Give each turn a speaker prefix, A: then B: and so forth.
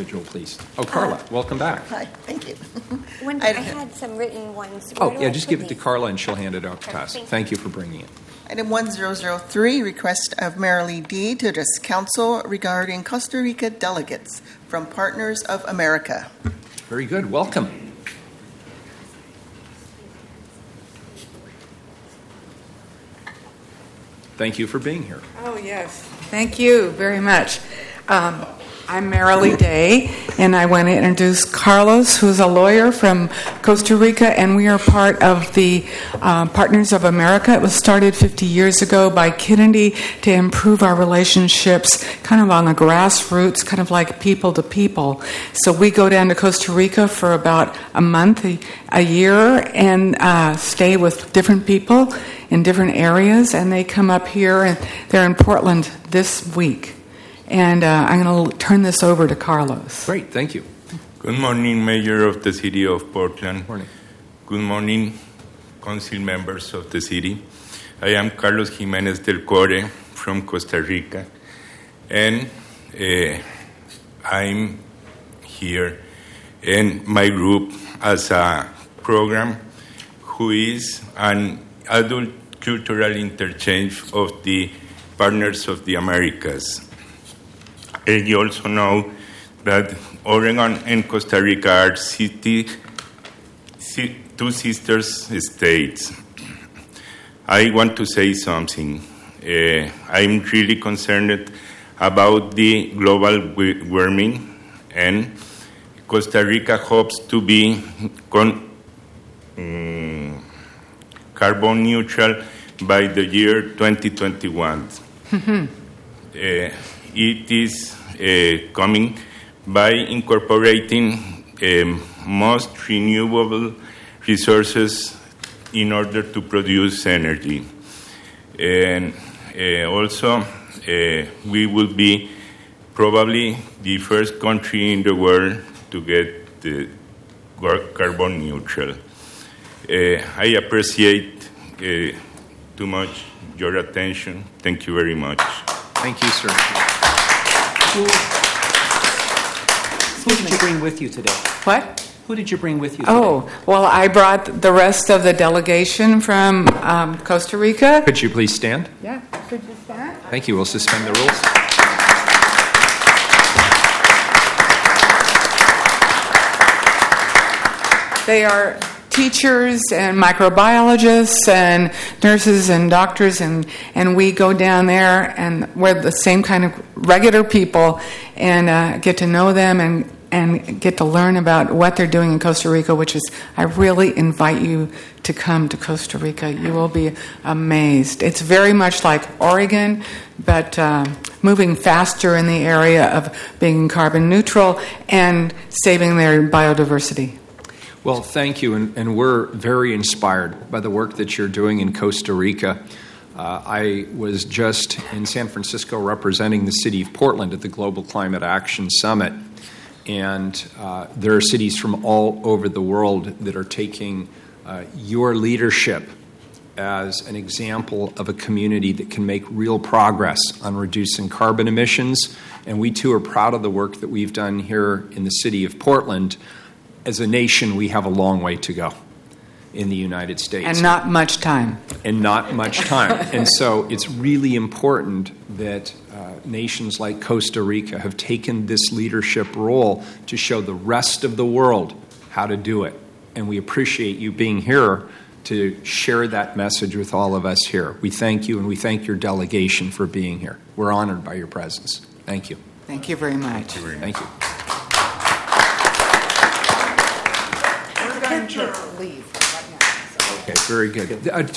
A: individual, please. Oh, Carla, welcome back.
B: Hi, thank you.
C: I had some written ones.
A: Oh, yeah, just give it to Carla and she'll hand it out to
C: Okay,
A: us.
C: thank you.
A: Thank you for bringing it.
B: Item 1003, request of Marilee D. to this council regarding Costa Rica delegates from Partners of America.
A: Very good. Welcome. Thank you for being here.
D: Oh, yes. Thank you very much. I'm Marilee Day, and I want to introduce Carlos, who's a lawyer from Costa Rica, and we are part of the Partners of America. It was started 50 years ago by Kennedy to improve our relationships kind of on the grassroots, kind of like people to people. So we go down to Costa Rica for about a month, a year, and stay with different people in different areas, and they come up here, and they're in Portland this week. And I'm going to turn this over to Carlos.
A: Great, thank you.
E: Good morning, Mayor of the City of Portland.
A: Morning.
E: Good morning, Council members of the city. I am Carlos Jimenez del Core from Costa Rica, and I'm here in my group as a program who is an adult cultural interchange of the Partners of the Americas. You also know that Oregon and Costa Rica are two sister states. I want to say something. I'm really concerned about the global warming, and Costa Rica hopes to be carbon neutral by the year 2021. It is coming by incorporating most renewable resources in order to produce energy. And also, we will be probably the first country in the world to get the carbon neutral. I appreciate too much your attention. Thank you very much.
A: Thank you, sir. Who did you bring with you today?
D: What?
A: Who did you bring with you today?
D: Oh, well, I brought the rest of the delegation from Costa Rica.
A: Could you please stand?
D: Yeah, could you stand?
A: Thank you. We'll suspend the rules.
D: They are teachers and microbiologists and nurses and doctors, and we go down there and we're the same kind of regular people and get to know them and get to learn about what they're doing in Costa Rica, which is, I really invite you to come to Costa Rica. You will be amazed. It's very much like Oregon, but moving faster in the area of being carbon neutral and saving their biodiversity.
A: Well, thank you, and we're very inspired by the work that you're doing in Costa Rica. I was just in San Francisco representing the city of Portland at the Global Climate Action Summit, and there are cities from all over the world that are taking your leadership as an example of a community that can make real progress on reducing carbon emissions, and we too are proud of the work that we've done here in the city of Portland. As a nation, we have a long way to go in the United States.
D: And not much time.
A: And not much time. And so it's really important that nations like Costa Rica have taken this leadership role to show the rest of the world how to do it. And we appreciate you being here to share that message with all of us here. We thank you, and we thank your delegation for being here. We're honored by your presence. Thank you.
D: Thank you very much.
A: Thank you.
D: We're going to leave right now.
A: Okay, very good.